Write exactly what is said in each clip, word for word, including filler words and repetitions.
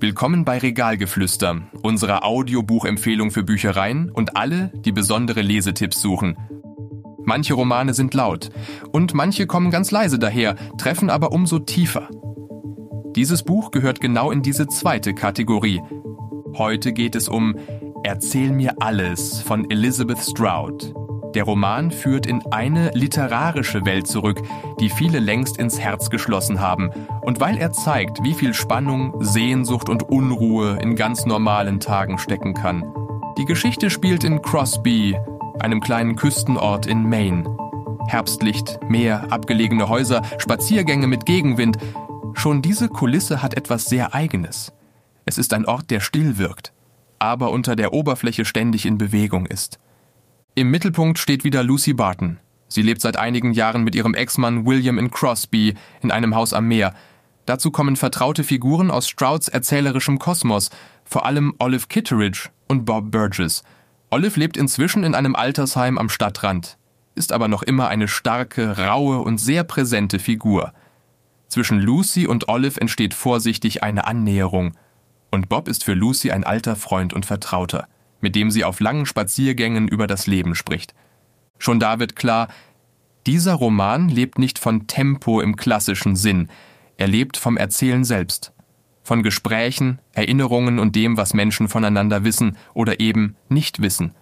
Willkommen bei Regalgeflüster, unserer Audiobuchempfehlung für Büchereien und alle, die besondere Lesetipps suchen. Manche Romane sind laut und manche kommen ganz leise daher, treffen aber umso tiefer. Dieses Buch gehört genau in diese zweite Kategorie. Heute geht es um Erzähl mir alles von Elizabeth Strout. Der Roman führt in eine literarische Welt zurück, die viele längst ins Herz geschlossen haben. Und weil er zeigt, wie viel Spannung, Sehnsucht und Unruhe in ganz normalen Tagen stecken kann. Die Geschichte spielt in Crosby, einem kleinen Küstenort in Maine. Herbstlicht, Meer, abgelegene Häuser, Spaziergänge mit Gegenwind. Schon diese Kulisse hat etwas sehr Eigenes. Es ist ein Ort, der still wirkt, aber unter der Oberfläche ständig in Bewegung ist. Im Mittelpunkt steht wieder Lucy Barton. Sie lebt seit einigen Jahren mit ihrem Ex-Mann William in Crosby in einem Haus am Meer. Dazu kommen vertraute Figuren aus Strouts erzählerischem Kosmos, vor allem Olive Kitteridge und Bob Burgess. Olive lebt inzwischen in einem Altersheim am Stadtrand, ist aber noch immer eine starke, raue und sehr präsente Figur. Zwischen Lucy und Olive entsteht vorsichtig eine Annäherung. Und Bob ist für Lucy ein alter Freund und Vertrauter, mit dem sie auf langen Spaziergängen über das Leben spricht. Schon da wird klar, dieser Roman lebt nicht von Tempo im klassischen Sinn, er lebt vom Erzählen selbst, von Gesprächen, Erinnerungen und dem, was Menschen voneinander wissen oder eben nicht wissen.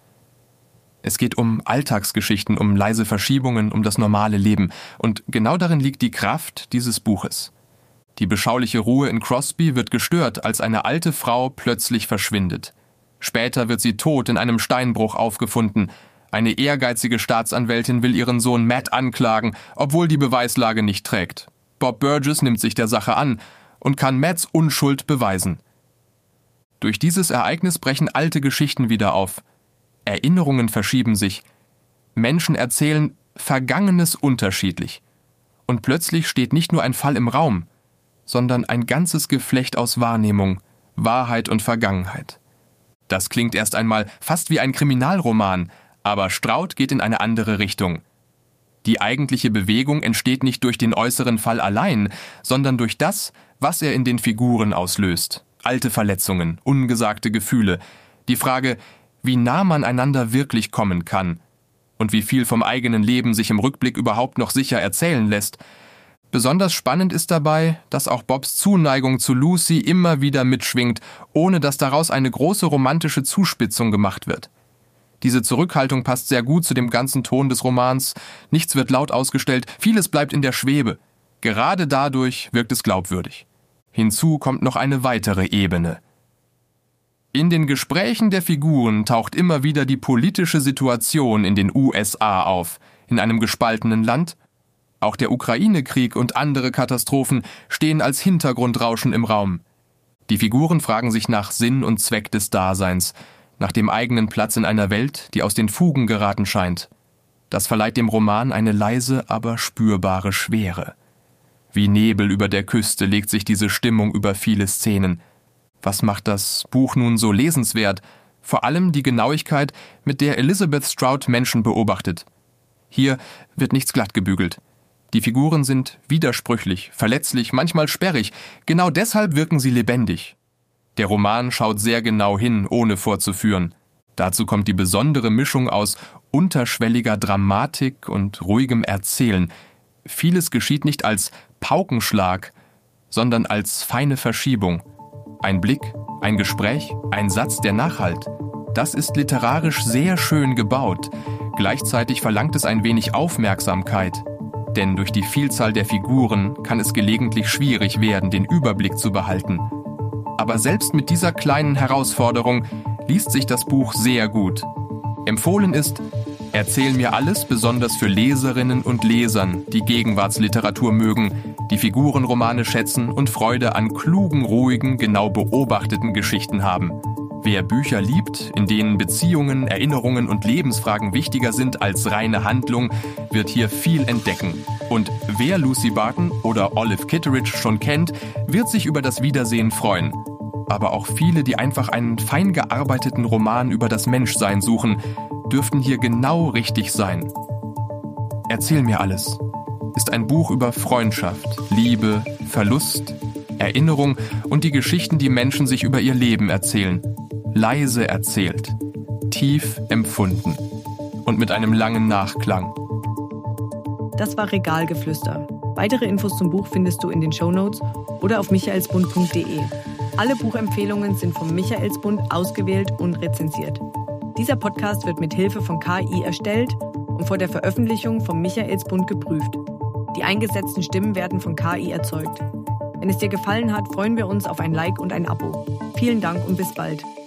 Es geht um Alltagsgeschichten, um leise Verschiebungen, um das normale Leben, und genau darin liegt die Kraft dieses Buches. Die beschauliche Ruhe in Crosby wird gestört, als eine alte Frau plötzlich verschwindet. Später wird sie tot in einem Steinbruch aufgefunden. Eine ehrgeizige Staatsanwältin will ihren Sohn Matt anklagen, obwohl die Beweislage nicht trägt. Bob Burgess nimmt sich der Sache an und kann Matts Unschuld beweisen. Durch dieses Ereignis brechen alte Geschichten wieder auf. Erinnerungen verschieben sich. Menschen erzählen Vergangenes unterschiedlich. Und plötzlich steht nicht nur ein Fall im Raum, sondern ein ganzes Geflecht aus Wahrnehmung, Wahrheit und Vergangenheit. Das klingt erst einmal fast wie ein Kriminalroman, aber Strout geht in eine andere Richtung. Die eigentliche Bewegung entsteht nicht durch den äußeren Fall allein, sondern durch das, was er in den Figuren auslöst. Alte Verletzungen, ungesagte Gefühle, die Frage, wie nah man einander wirklich kommen kann und wie viel vom eigenen Leben sich im Rückblick überhaupt noch sicher erzählen lässt. Besonders spannend ist dabei, dass auch Bobs Zuneigung zu Lucy immer wieder mitschwingt, ohne dass daraus eine große romantische Zuspitzung gemacht wird. Diese Zurückhaltung passt sehr gut zu dem ganzen Ton des Romans. Nichts wird laut ausgestellt, vieles bleibt in der Schwebe. Gerade dadurch wirkt es glaubwürdig. Hinzu kommt noch eine weitere Ebene. In den Gesprächen der Figuren taucht immer wieder die politische Situation in den U S A auf, in einem gespaltenen Land. Auch der Ukraine-Krieg und andere Katastrophen stehen als Hintergrundrauschen im Raum. Die Figuren fragen sich nach Sinn und Zweck des Daseins, nach dem eigenen Platz in einer Welt, die aus den Fugen geraten scheint. Das verleiht dem Roman eine leise, aber spürbare Schwere. Wie Nebel über der Küste legt sich diese Stimmung über viele Szenen. Was macht das Buch nun so lesenswert? Vor allem die Genauigkeit, mit der Elizabeth Strout Menschen beobachtet. Hier wird nichts glatt gebügelt. Die Figuren sind widersprüchlich, verletzlich, manchmal sperrig. Genau deshalb wirken sie lebendig. Der Roman schaut sehr genau hin, ohne vorzuführen. Dazu kommt die besondere Mischung aus unterschwelliger Dramatik und ruhigem Erzählen. Vieles geschieht nicht als Paukenschlag, sondern als feine Verschiebung. Ein Blick, ein Gespräch, ein Satz, der nachhallt. Das ist literarisch sehr schön gebaut. Gleichzeitig verlangt es ein wenig Aufmerksamkeit. Denn durch die Vielzahl der Figuren kann es gelegentlich schwierig werden, den Überblick zu behalten. Aber selbst mit dieser kleinen Herausforderung liest sich das Buch sehr gut. Empfohlen ist Erzähl mir alles, besonders für Leserinnen und Lesern, die Gegenwartsliteratur mögen, die Figurenromane schätzen und Freude an klugen, ruhigen, genau beobachteten Geschichten haben. Wer Bücher liebt, in denen Beziehungen, Erinnerungen und Lebensfragen wichtiger sind als reine Handlung, wird hier viel entdecken. Und wer Lucy Barton oder Olive Kitteridge schon kennt, wird sich über das Wiedersehen freuen. Aber auch viele, die einfach einen fein gearbeiteten Roman über das Menschsein suchen, dürften hier genau richtig sein. Erzähl mir alles ist ein Buch über Freundschaft, Liebe, Verlust, Erinnerung und die Geschichten, die Menschen sich über ihr Leben erzählen. Leise erzählt, tief empfunden und mit einem langen Nachklang. Das war Regalgeflüster. Weitere Infos zum Buch findest du in den Shownotes oder auf michaelsbund punkt de. Alle Buchempfehlungen sind vom Michaelsbund ausgewählt und rezensiert. Dieser Podcast wird mit Hilfe von K I erstellt und vor der Veröffentlichung vom Michaelsbund geprüft. Die eingesetzten Stimmen werden von K I erzeugt. Wenn es dir gefallen hat, freuen wir uns auf ein Like und ein Abo. Vielen Dank und bis bald.